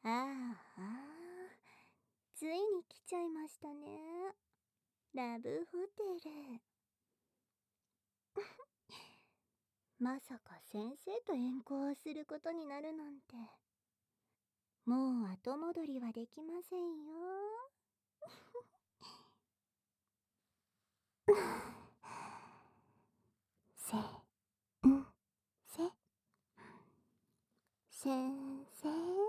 ああ、ついに来ちゃいましたね。ラブホテル。まさか先生と遠行をすることになるなんて。もう後戻りはできませんよ。せ、ん、せ、先生。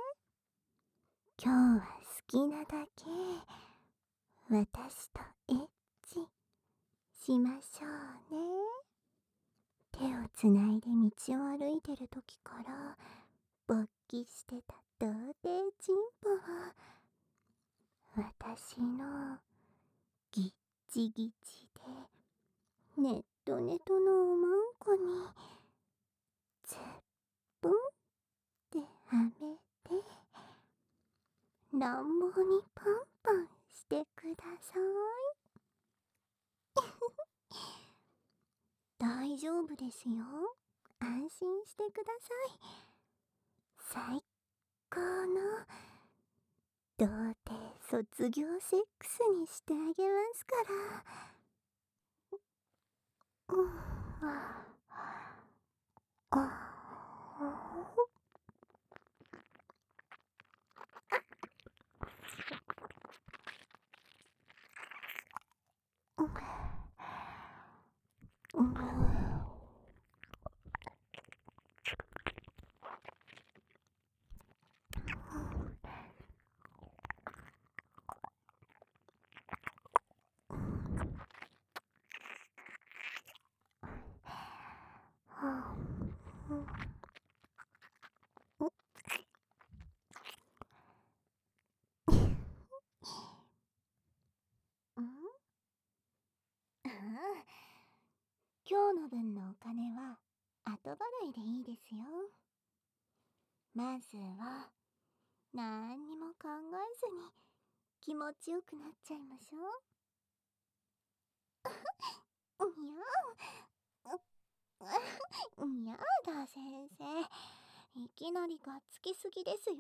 今日は好きなだけ私とエッチしましょうね。手をつないで道を歩いてる時から勃起してた童貞チンポを私のギッチギチでネットネトのおまんこにズッポンってはめて乱暴にパンパンしてください。大丈夫ですよ。安心してください。最高の童貞卒業セックスにしてあげますから。ああ、今日の分のお金は後払いでいいですよ。まずは何にも考えずに気持ちよくなっちゃいましょう。にゃにゃだ先生、いきなりがっつきすぎですよ。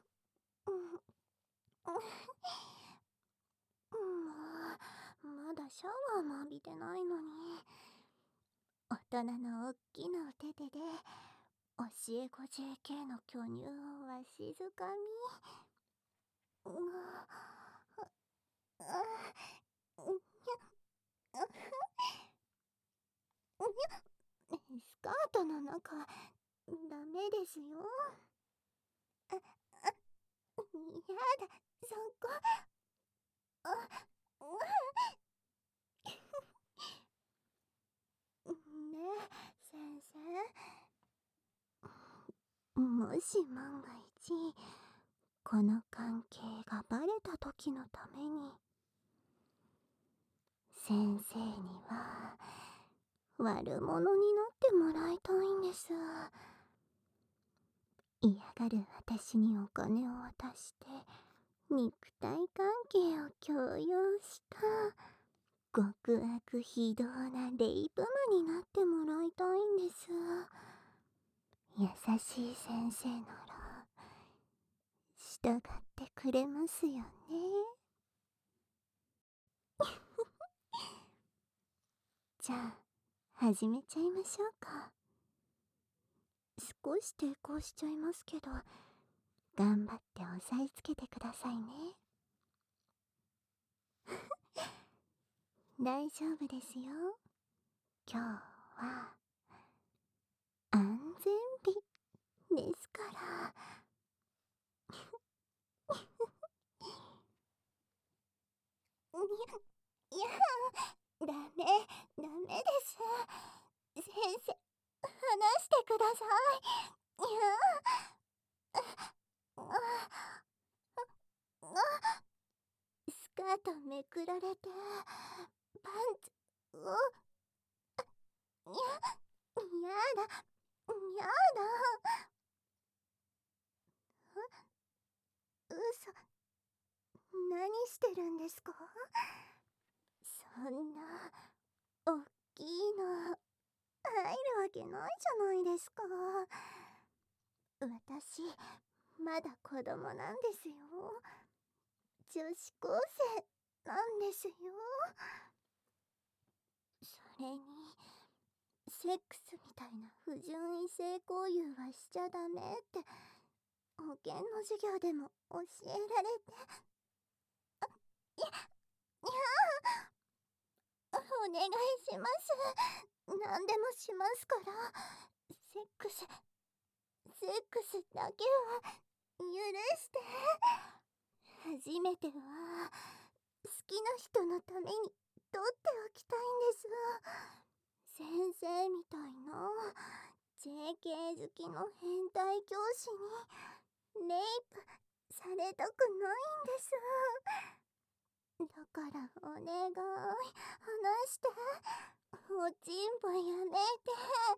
もうまだシャワーも浴びてないのに。大人のおっきなお手手で教え子 JK の巨乳をわしづかみ。スカートの中ダメですよ。やだ、そこ。ねえ先生、もし万が一この関係がバレた時のために先生には悪者になってもらいたいんです。嫌がる私にお金を渡して肉体関係を強要した極悪非道なレイプ魔になってもらいたいんです。優しい先生なら従ってくれますよね。じゃあ始めちゃいましょうか。少し抵抗しちゃいますけど頑張って押さえつけてくださいね。大丈夫ですよ。今日は安全日ですから。いや、ダメ、ダメです。先生、話してください。いや、スカートめくられて、パンツを、や、やだ、やだ。嘘、何してるんですか？そんな、おっきいの、入るわけないじゃないですか。私、 まだ子供なんですよ。女子高生なんですよ。それに、セックスみたいな不純異性交友はしちゃダメって保健の授業でも教えられて。いや、お願いします。何でもしますから。セックスだけは許して。初めては好きな人のために取っておきたいんです。先生みたいな JK 好きの変態教師にレイプされたくないんです。だからお願い、話して。おちんぽやめて。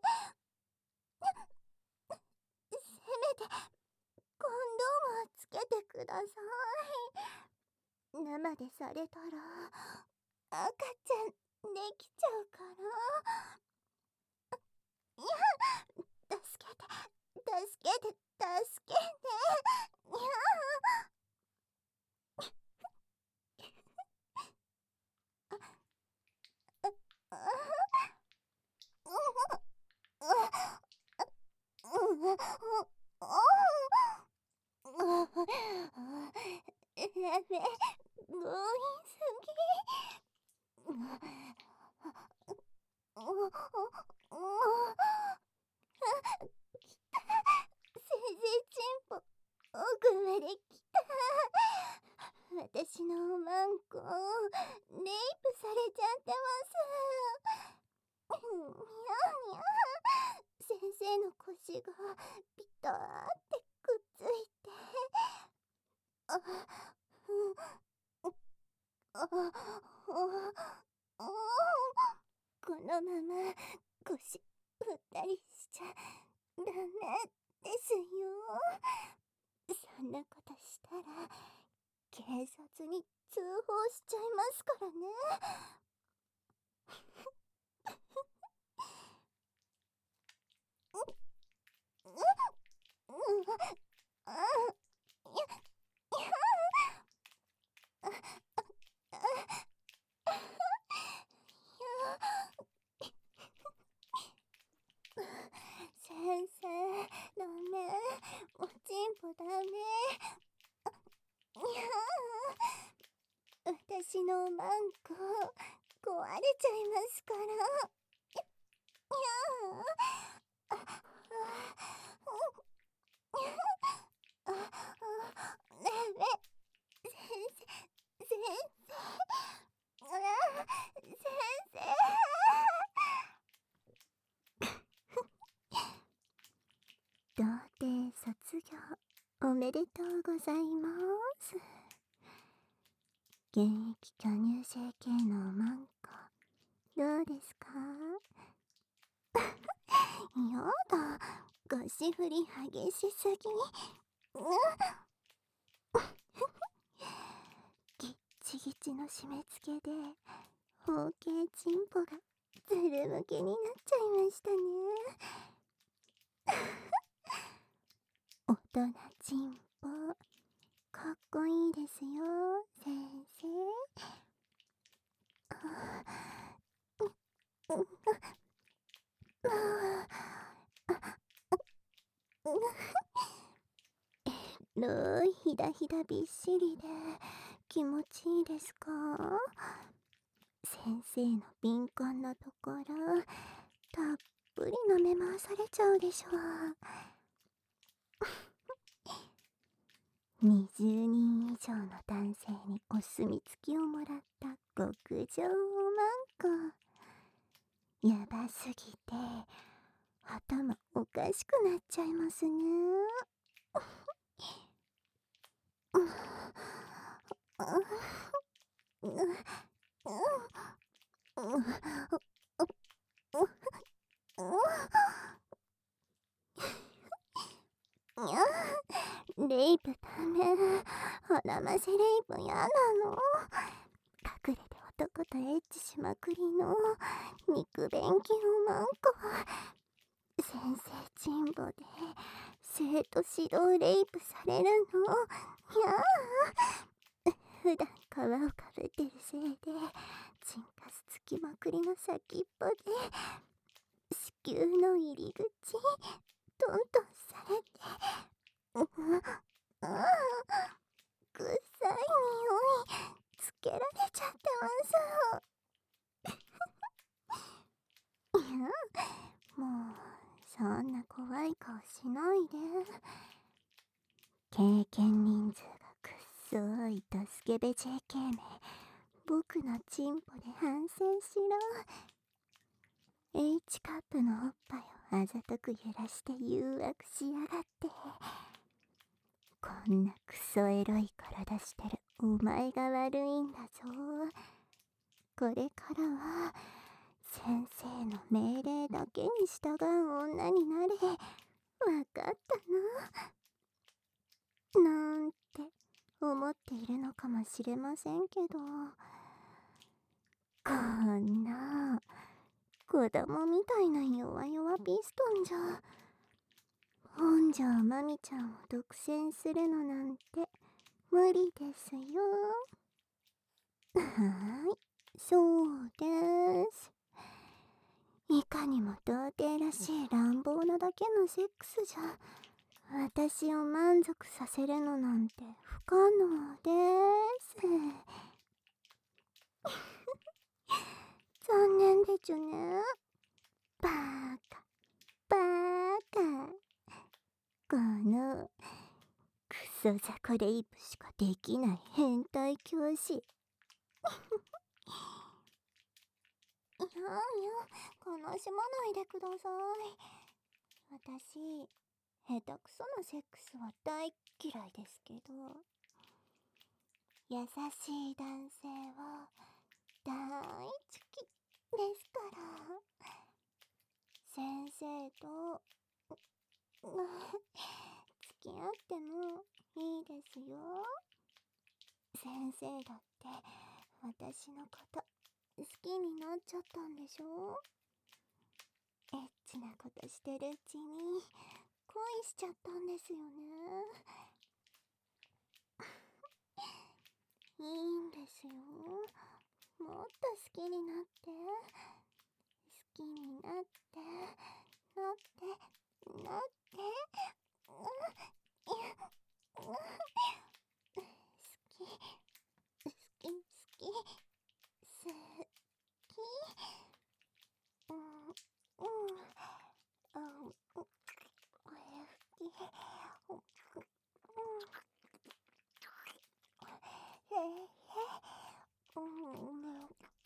せめてコンドームをつけてください。生でされたら赤ちゃんできちゃうから。いや、助けて、助けて、助けて。いや。やべ、強引すぎ。先生チンポ奥まで来た。私のおまんこレイプされちゃってます。にゃにゃ。先生の腰がピターってくっついて。あ、あ、このまま腰振ったりしちゃダメですよ。そんなことしたら警察に通報しちゃいますからね。先生、ダメ。おちんぽダメ。私のおまんこ壊れちゃいますから。ダメ。先生、先生、先生。童貞卒業おめでとうございます。現役巨乳 JK のおまんこどうですか？やだ、腰振り激しすぎ。ギッチギチの締め付けで包茎チンポがズル向けになっちゃいましたね。大人チンポかっこいいですよ、先生。ひだひだびっしりで気持ちいいですか？先生の敏感なところたっぷり舐め回されちゃうでしょう。20人以上の男性にお墨付きをもらった極上おまんこ。やばすぎて頭おかしくなっちゃいますね。レイプダメ。鼻ませレイプやなの。隠れて男とエッチしまくりの肉便器おまんこ。先生チンボで生徒指導レイプされるの。いやー、普段皮をかぶってるせいでチンカスつきまくりの先っぽで子宮の入り口トントンされて、うあ臭い匂いつけられちゃってます。いや、もうそんな怖い顔しないで。経験人数がくっそいとスケベ JK め、僕のチンポで反省しろ。H カップのおっぱいをあざとく揺らして誘惑しやがって。こんなクソエロい体してるお前が悪いんだぞ。これからは先生の命令だけに従う女になれ。わかったな。なんて思っているのかもしれませんけど、こんな子供みたいな弱々ピストンじゃ本庄まみちゃんを独占するのなんて無理ですよ。はーい、そうです。いかにも童貞らしい乱暴なだけのセックスじゃ私を満足させるのなんて不可能です。残念でちゅね。バーカバーカ。このクソザコレイプしかできない変態教師。いやいや、悲しまないでください。私、下手くそなセックスは大嫌いですけど、優しい男性は大好きですから。先生と付き合ってもいいですよ。先生だって私のこと好きになっちゃったんでしょ。エッチなことしてるうちに恋しちゃったんですよね。いいんですよ。もっと好きになって、好きになって、なって、なって、好き、好き、好き、好き、うん、うん、おえふき、へへ、うん、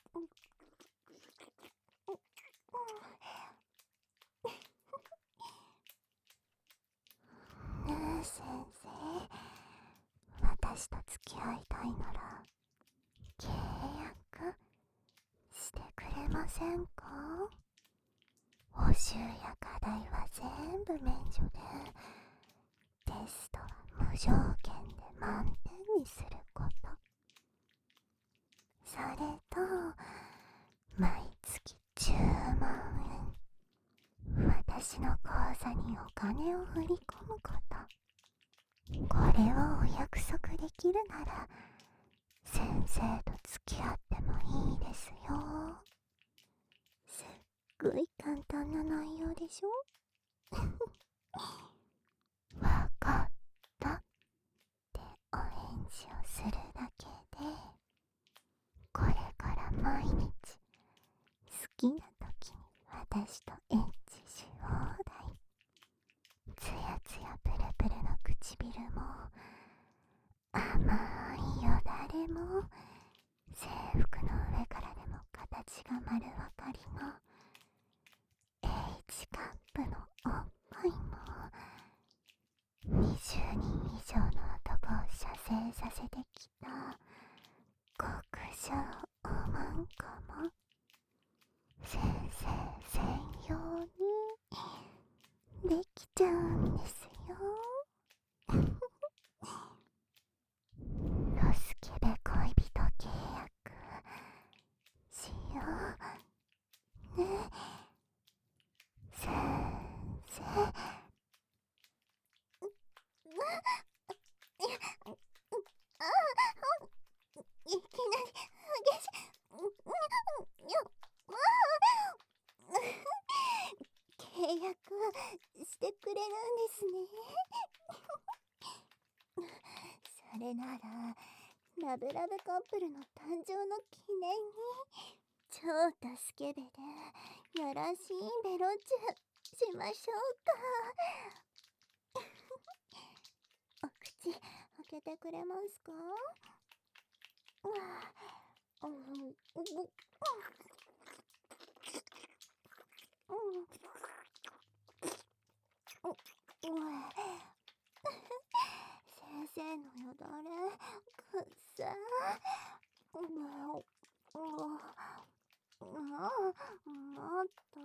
ねえ先生、私と付き合いたいなら契約してくれませんか？報酬や課題は全部免除で、テストは無条件で満点にすること。それと、毎月10万円、私の口座にお金を振り込むこと。これをお約束できるなら、先生と付き合ってもいいですよ。すっごい簡単な内容でしょ？わかったってお返事をするだけで、これから毎日好きな時に私とエッチし放題。つやつやプルプルの唇も甘いよだれも、制服の上からでも形が丸分かりの H カップのおっぱいも、20人以上の男を射精させてきた極上おまんこも、先生専用にできちゃうんですよ。ロスケベ恋人契約しようね、先生。 あれならラブラブカップルの誕生の記念に超助けベでよろしいベロチュしましょうか。お口開けてくれますか？うわうんうん先生のよだれくっさもっと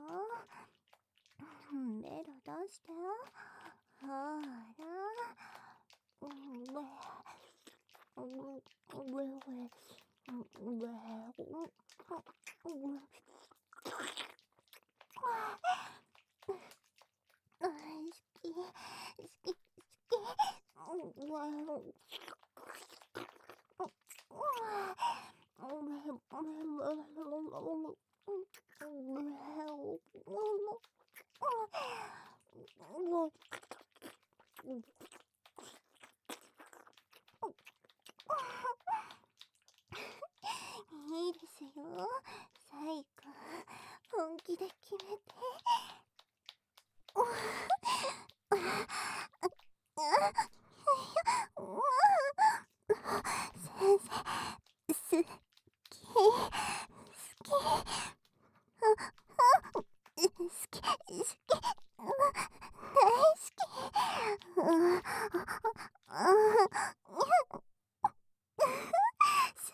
ベロ出してほらいいですよ。サイ君、本気で決めて。先生、好き、大好き。す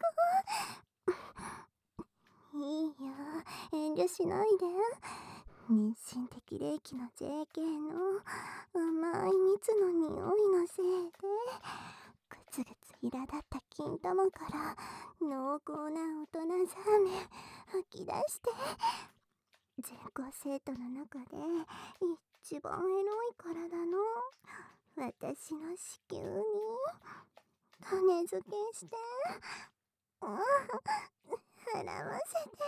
ごい。いいよ、遠慮しないで。妊娠適齢期の JK の甘い蜜の匂いのせいでグツグツ苛立った金玉から濃厚な大人ザーメン吐き出して、全校生徒の中で一番エロい体の私の子宮に種付けして、払わせて。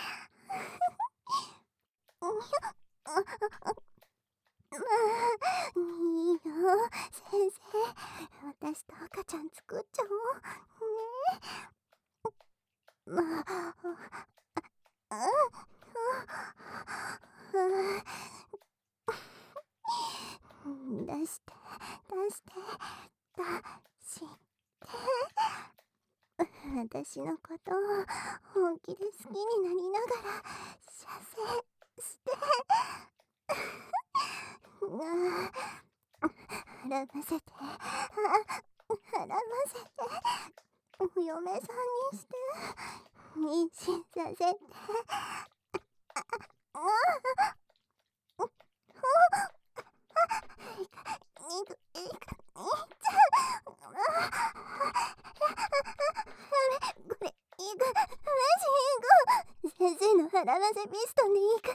まあ、いいよ、先生。私と赤ちゃん作っちゃおう。ね。まあ、出して、出して、出して。私のことを本気で好きになりながら射精して。払わせて、払わせて、お嫁さんにして、妊娠させて。先生の払わせピストンでいく。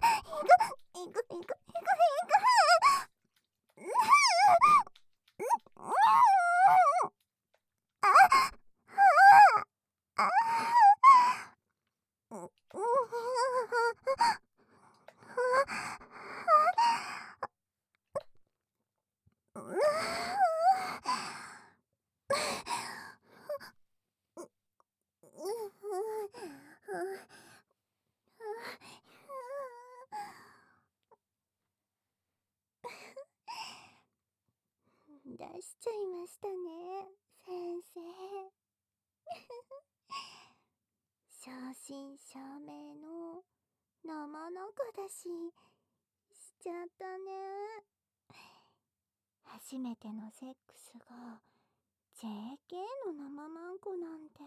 出しちゃいましたね、先生。正真正銘の生の子だしちゃったね。初めてのセックスが JK の生マンコなんて、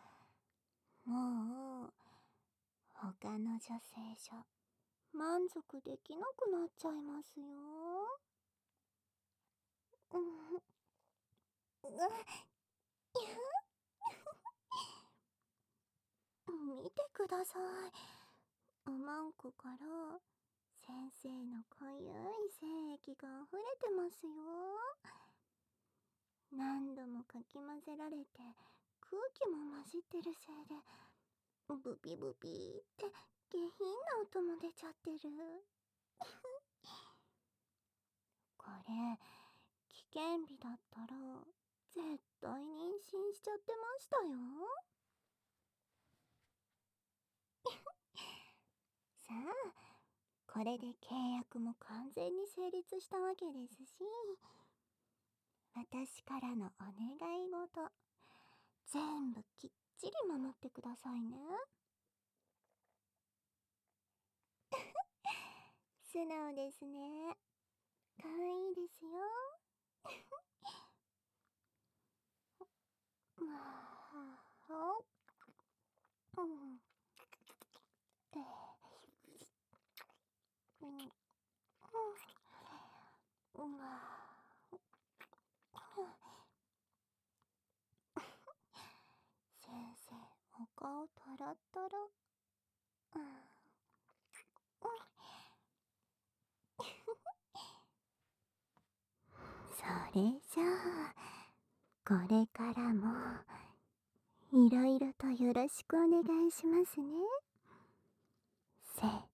もう他の女性じゃ満足できなくなっちゃいますよ。見てください。おまんこから先生の濃ゆい精液が溢れてますよ。何度もかき混ぜられて空気も混じってるせいで、ブピブピって下品な音も出ちゃってる。これ危険日だったら絶対ちゃってましたよ。さあ、これで契約も完全に成立したわけですし、私からのお願い事、全部きっちり守ってくださいね。素直ですね。かわいいですよ。まあ、うん、えうん、うん、まあ、先生、お顔トロトロ。うん、それじゃあ、これからも、いろいろとよろしくお願いしますね。せ